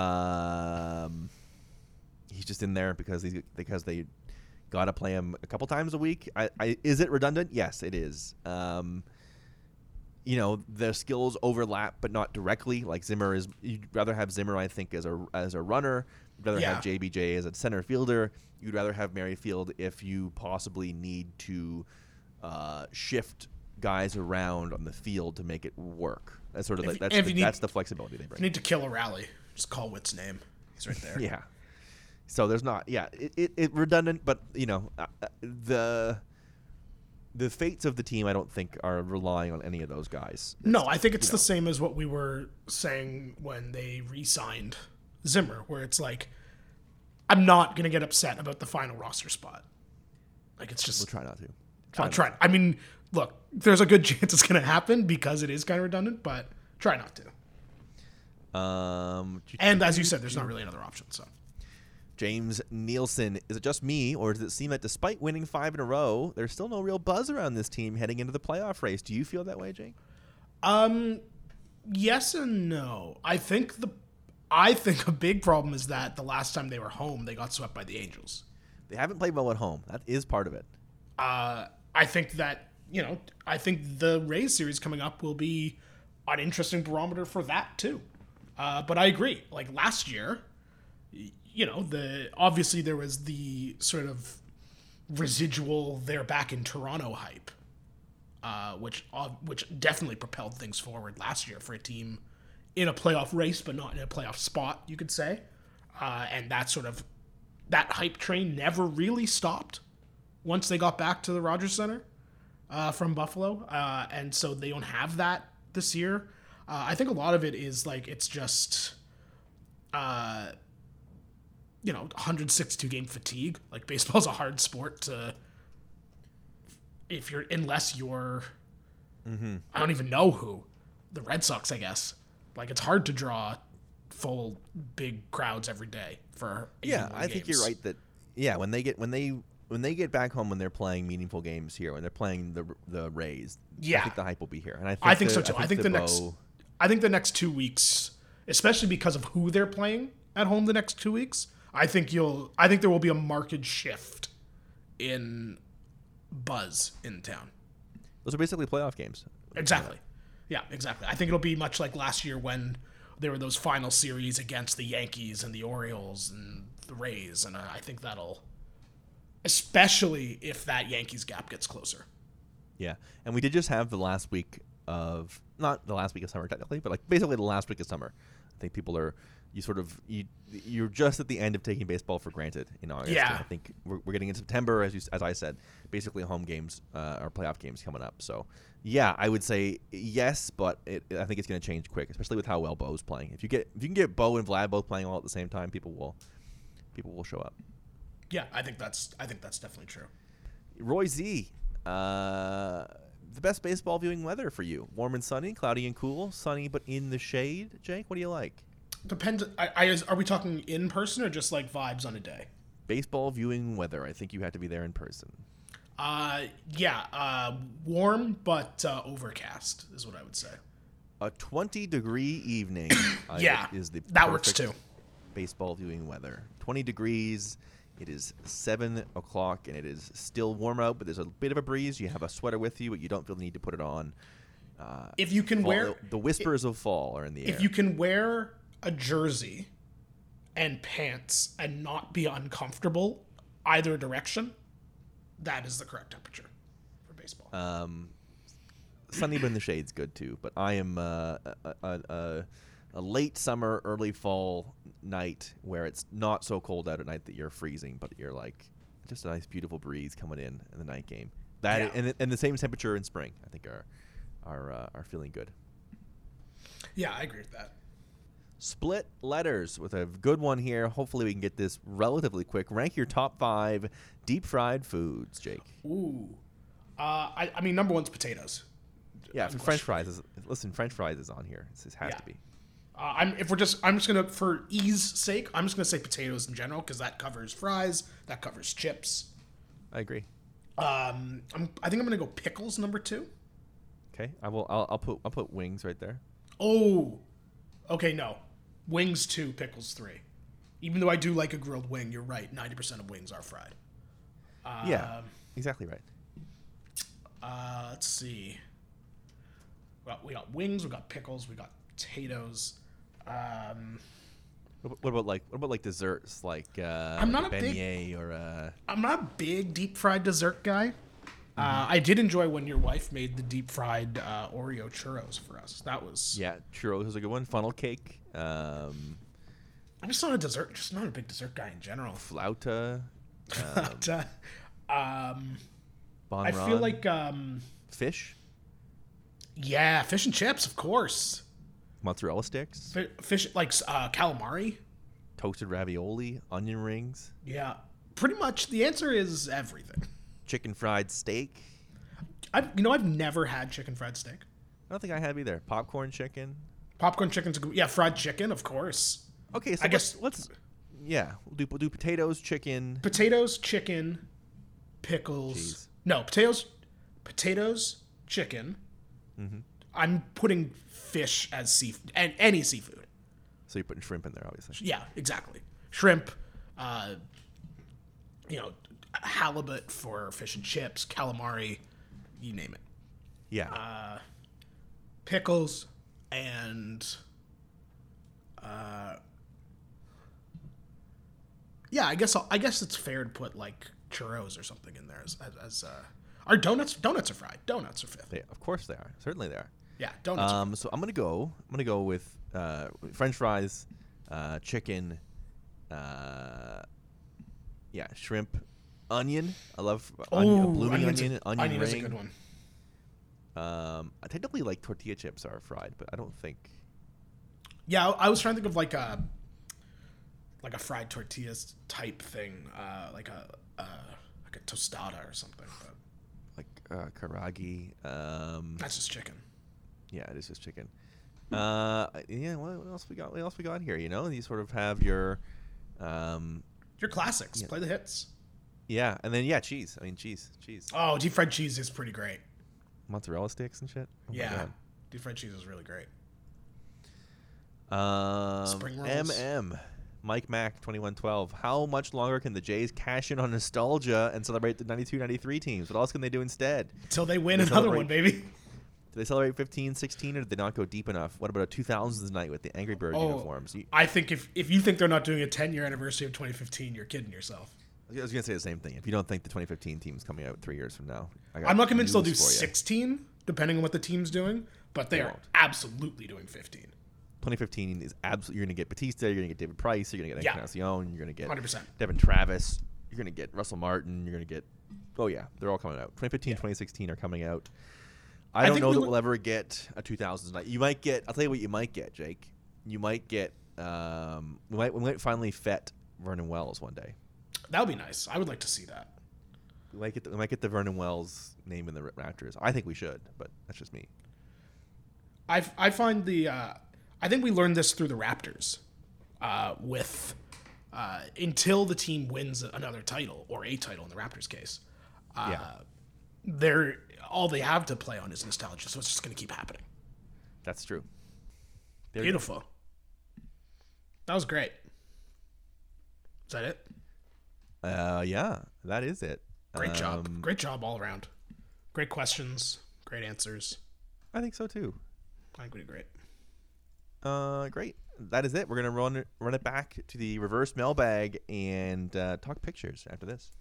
um, he's just in there because he's because they got to play him a couple times a week. I, I, is it redundant? Yes, it is. Um, you know, the skills overlap, but not directly. Like Zimmer is, you'd rather have Zimmer, I think, as a as a runner. You'd rather Yeah. have J B J as a center fielder. You'd rather have Merrifield if you possibly need to uh, shift guys around on the field to make it work. That's sort of If like, you- that's if the, you need- that's the flexibility they If you bring. need to kill a rally, just call Witt's name. He's right there. Yeah. So there's not, yeah, it, it, it redundant, but you know, uh, uh, the the fates of the team, I don't think are relying on any of those guys. No, I think it's you the know. same as what we were saying when they re-signed Zimmer, where it's like, I'm not gonna get upset about the final roster spot. Like it's just We'll try not to. I'll not try. I mean, look, there's a good chance it's gonna happen because it is kind of redundant, but try not to. to. Um, And as you said, there's not really another option. So James Nielsen, is it just me, or does it seem that despite winning five in a row, there's still no real buzz around this team heading into the playoff race? Do you feel that way, Jake? Um, yes and no. I think the, I think a big problem is that the last time they were home, they got swept by the Angels. They haven't played well at home. That is part of it. Uh, I think that you know, I think the Rays series coming up will be an interesting barometer for that too. Uh, but I agree. Like last year, y- you know, the obviously there was the sort of residual "they're back in Toronto" hype. Uh, which uh, which definitely propelled things forward last year for a team in a playoff race, but not in a playoff spot, you could say. Uh, and that sort of that hype train never really stopped once they got back to the Rogers Center uh, from Buffalo, uh, and so they don't have that this year. Uh, I think a lot of it is like it's just, uh, you know, one hundred sixty-two game fatigue. Like baseball's a hard sport to, if you're unless you're, Mm-hmm. I don't even know who, the Red Sox, I guess. Like it's hard to draw full big crowds every day for Yeah, eighty-one I think games. you're right that yeah, when they get when they when they get back home when they're playing meaningful games here, when they're playing the the Rays, Yeah. I think the hype will be here. And I think I think the, so too. I think the next, Bo- I think the next two weeks, especially because of who they're playing at home the next two weeks, I think you'll, I think there will be a marked shift in buzz in town. those are basically playoff games. Exactly. Yeah, exactly. I think it'll be much like last year when there were those final series against the Yankees and the Orioles and the Rays, and I think that'll, especially if that Yankees gap gets closer. Yeah, and we did just have the last week of not the last week of summer technically, but like basically the last week of summer. I think people are you sort of you you're just at the end of taking baseball for granted in August. Yeah. And I think we're, we're getting in September as you as I said, basically home games uh, or playoff games coming up. So yeah, I would say yes, but it, I think it's going to change quick, especially with how well Bo's playing. If you get if you can get Bo and Vlad both playing all at the same time, people will people will show up. Yeah, I think that's I think that's definitely true. Roy Z, uh, the best baseball viewing weather for you: warm and sunny, cloudy and cool, sunny but in the shade. Jake, what do you like? Depends. I, I are we talking in person or just like vibes on a day? Baseball viewing weather. I think you have to be there in person. Uh, yeah, uh, warm but uh, overcast is what I would say. A twenty degree evening. I- Yeah, is the that works perfect too. Baseball viewing weather. Twenty degrees. It is seven o'clock and it is still warm out, but there's a bit of a breeze. You have a sweater with you, but you don't feel the need to put it on. Uh, If you can fall- wear the whispers of fall are in the air. if you can wear a jersey and pants and not be uncomfortable either direction, that is the correct temperature for baseball. Um, sunny but in the shade's good too. But I am uh, a, a, a, a late summer, early fall night where it's not so cold out at night that you're freezing, but you're like just a nice, beautiful breeze coming in in the night game. That Yeah. and, and the same temperature in spring, I think are are uh, are feeling good. Yeah, I agree with that. Split letters with a good one here. Hopefully we can get this relatively quick. Rank your top five deep fried foods, Jake. Ooh, uh, I, I mean, number one's potatoes. Yeah, for French fries is listen. French fries is on here. It has Yeah. to be. Uh, I'm if we're just I'm just gonna for ease sake I'm just gonna say potatoes in general because that covers fries, that covers chips. I agree. Um, I'm, I think I'm gonna go pickles number two. Okay, I will. I'll, I'll put. I'll put wings right there. Oh, okay, no, wings two, pickles three. Even though I do like a grilled wing, you're right. Ninety percent of wings are fried. Um, Yeah, exactly right. Uh, let's see. We got, we got wings. We got pickles. We got potatoes. Um, What, what about like? What about like desserts, like uh, I'm like not a a big- beignet or uh I'm not a big deep fried dessert guy. Uh, I did enjoy when your wife made the deep fried uh, Oreo churros for us. That was yeah, churros is a good one. Funnel cake, um, I'm just not a dessert, just not a big dessert guy in general. flauta, um, But, uh, um, bon I feel ron, like um, fish, yeah, fish and chips, of course. mozzarella sticks, Fi- Fish like uh, calamari. toasted ravioli, onion rings, Yeah, pretty much. The answer is everything. chicken fried steak. I've you know I've never had chicken fried steak. I don't think I have either. Popcorn chicken. Popcorn chicken's a good, yeah, fried chicken, of course. Okay, so I let's, guess- let's yeah, we'll do we'll do potatoes, chicken. Potatoes, chicken, pickles. Jeez. No, potatoes, potatoes, chicken. Mm-hmm. I'm putting fish as seafood and any seafood. So you're putting shrimp in there, obviously. Yeah, exactly. Shrimp, uh, you know, halibut for fish and chips, calamari, you name it. Yeah. Uh, pickles and uh, yeah, I guess I'll, I guess it's fair to put like churros or something in there as as, as uh, our donuts. Donuts are fried. Donuts are fifth. they, of course they are. Certainly they are. Yeah, donuts. are Um, so I'm gonna go. I'm gonna go with uh, French fries, uh, chicken, uh, yeah, shrimp, onion. I love onion, a Ooh, blooming onion's a- onion, onion onion ring. is a good one. Um, technically, like tortilla chips are fried, but I don't think. Yeah, I was trying to think of like a like a fried tortillas type thing, uh, like a uh, like a tostada or something. But Like uh, karagi. Um, that's just chicken. yeah, it is just chicken. Uh, yeah. What, what else we got? What else we got here? You know, you sort of have your, um, Your classics. Yeah. Play the hits. yeah, and then yeah, cheese. I mean, cheese, cheese, Oh, deep fried cheese is pretty great. mozzarella sticks and shit. Oh my Yeah, God. deep fried cheese is really great. Um, Spring rolls. M M, Mike Mack, twenty-one twelve. How much longer can the Jays cash in on nostalgia and celebrate the ninety-two ninety-three teams? What else can they do instead? Till they win They another celebrate- one, baby. Do they celebrate fifteen, sixteen, or did they not go deep enough? What about a two thousands night with the Angry Bird Oh, uniforms? You, I think if if you think they're not doing a ten year anniversary of twenty fifteen, you're kidding yourself. I was going to say the same thing. If you don't think the twenty fifteen team's coming out three years from now, I got I'm not convinced they'll do news for you. sixteen, depending on what the team's doing, but they They are won't. absolutely doing fifteen. twenty fifteen is absolutely. You're going to get Batista. You're going to get David Price. You're going to get Yeah. Encarnacion. You're going to get one hundred percent. Devin Travis. You're going to get Russell Martin. You're going to get. Oh yeah, they're all coming out. twenty fifteen, twenty sixteen are coming out. I, I don't think know we that look- we'll ever get a two thousands night. You might get. I'll tell you what you might get, Jake. You might get. Um, we might. We might finally fet Vernon Wells one day. That would be nice. I would like to see that. We might get. The, we might get the Vernon Wells name in the Raptors. I think we should, but that's just me. I I find the uh, I think we learned this through the Raptors, uh, with uh, until the team wins another title or a title in the Raptors case, uh, Yeah. they're all they have to play on is nostalgia. So it's just going to keep happening. That's true. There you go. Beautiful. That was great. Is that it? Uh, yeah, that is it. Great job. Um, Great job all around. Great questions. Great answers. I think so too. I think we did great. Uh, great. That is it. We're gonna run it, run it back to the reverse mailbag and uh, talk pictures after this.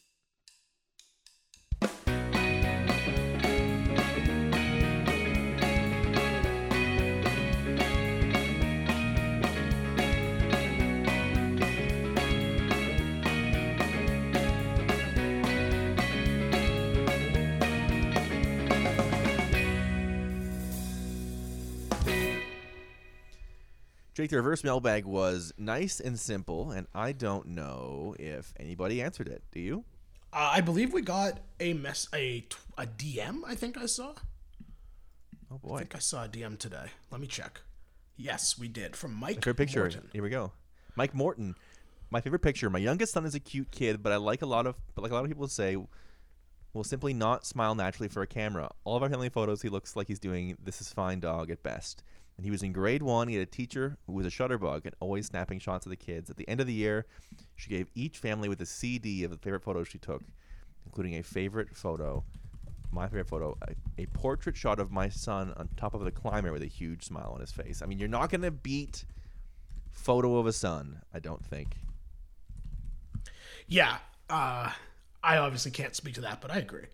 Jake, the reverse mailbag was nice and simple, and I don't know if anybody answered it. Do you? Uh, I believe we got a mess, a t- a D M. I think I saw. Oh I boy. think I saw a D M today. Let me check. Yes, we did from Mike. Favorite picture. Morton. Here we go. Mike Morton. My favorite picture. My youngest son is a cute kid, but I like a lot of, but like a lot of people say, will simply not smile naturally for a camera. All of our family photos, he looks like he's doing "This is fine, dog" at best. And he was in grade one. He had a teacher who was a shutterbug and always snapping shots of the kids. At the end of the year, she gave each family with a C D of the favorite photos she took, including a favorite photo, my favorite photo, a, a portrait shot of my son on top of the climber with a huge smile on his face. I mean, you're not going to beat photo of a son, I don't think. Yeah. Uh, I obviously can't speak to that, but I agree.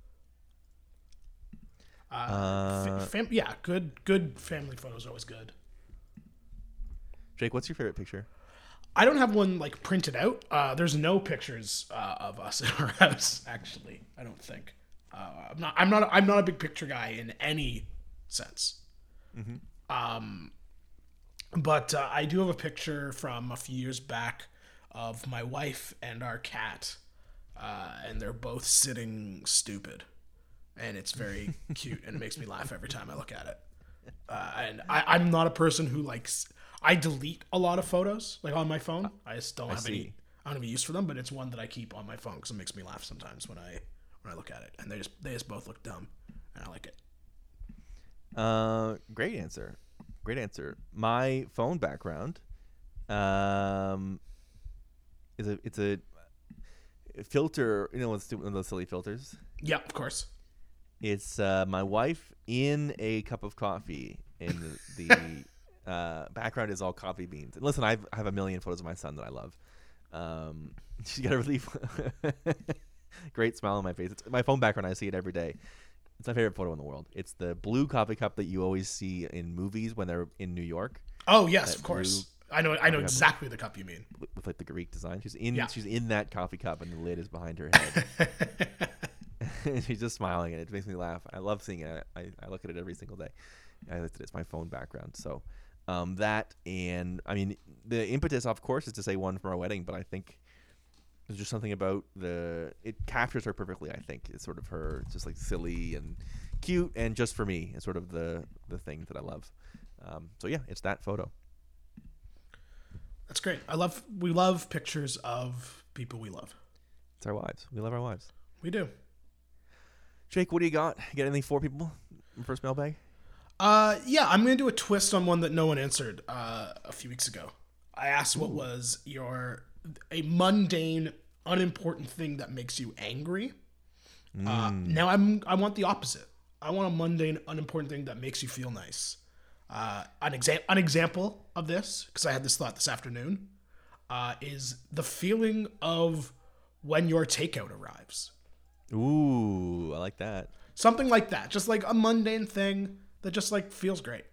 Uh, Uh, fa- fam- yeah, good good family photos are always good. Jake, what's your favorite picture? I don't have one like printed out. Uh, there's no pictures uh, of us in our house. Actually, I don't think. Uh, I'm not. I'm not. I'm not a big picture guy in any sense. Um, but uh, I do have a picture from a few years back of my wife and our cat, uh, and they're both sitting stupid, and it's very cute and it makes me laugh every time I look at it. Uh, and I, I'm not a person who likes. I delete a lot of photos like on my phone. I just don't I have see. any. I don't have any use for them, but it's one that I keep on my phone because it makes me laugh sometimes when I when I look at it. And they just they just both look dumb, and I like it. Uh, great answer. Great answer. My phone background, um, is a it's a filter. You know, one of those silly filters. Yeah, of course. It's uh, my wife in a cup of coffee, and the, the uh, background is all coffee beans. And listen, I've, I have a million photos of my son that I love. Um, she's got a really great smile on my face. It's my phone background. I see it every day. It's my favorite photo in the world. It's the blue coffee cup that you always see in movies when they're in New York Oh yes, That of course. blue- I know. I know Yeah. exactly the cup you mean. with, with like the Greek design. She's in. Yeah. She's in that coffee cup, and the lid is behind her head. She's just smiling, and it makes me laugh. I love seeing it. I, I look at it every single day. I looked at it. It's my phone background. So um, that, and I mean, the impetus, of course, is to say one from our wedding, but I think there's just something about the, it captures her perfectly, I think. It's sort of her, just like silly and cute, and just for me, it's sort of the, the thing that I love. Um, so yeah, it's that photo. That's great. I love, we love pictures of people we love. It's our wives. We love our wives. We do. Jake, what do you got? You got anything for people? First mailbag? Uh, yeah, I'm going to do a twist on one that no one answered uh, a few weeks ago. I asked what Ooh. was your, a mundane, unimportant thing that makes you angry. Mm. Uh, now I'm, I want the opposite. I want a mundane, unimportant thing that makes you feel nice. Uh, an, exa- an example of this, because I had this thought this afternoon, uh, is the feeling of when your takeout arrives. Ooh, I like that. Something like that. Just like a mundane thing that just like feels great.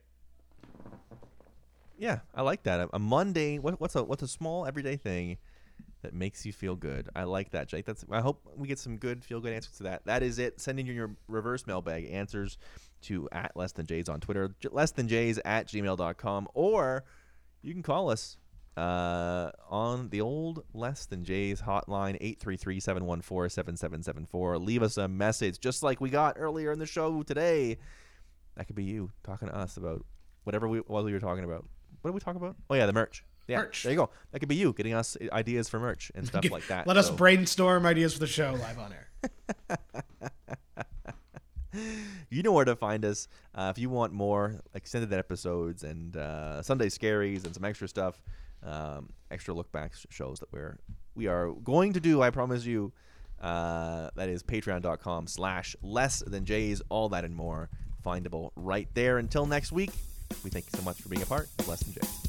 Yeah, I like that. A, a mundane, what, what's a what's a small everyday thing that makes you feel good? I like that, Jake. That's. I hope we get some good feel good answers to that. That is it. Send in your reverse mailbag answers to at less than Jays on Twitter, less than Jays at gmail dot com, or you can call us uh, on the old Less Than Jays hotline, eight three three, seven one four, seven seven seven four. Leave us a message just like we got earlier in the show today. That could be you talking to us about whatever we what we were talking about. What did we talk about? Oh, yeah, the merch. Yeah, merch. There you go. That could be you getting us ideas for merch and stuff like that. Let us so. brainstorm ideas for the show live on air. You know where to find us. Uh, if you want more extended episodes and uh, Sunday Scaries and some extra stuff, um, extra look back shows that we're we are going to do, I promise you. Uh, that is patreon.com slash less than Jays. All that and more findable right there. Until next week, we thank you so much for being a part of Less Than Jays.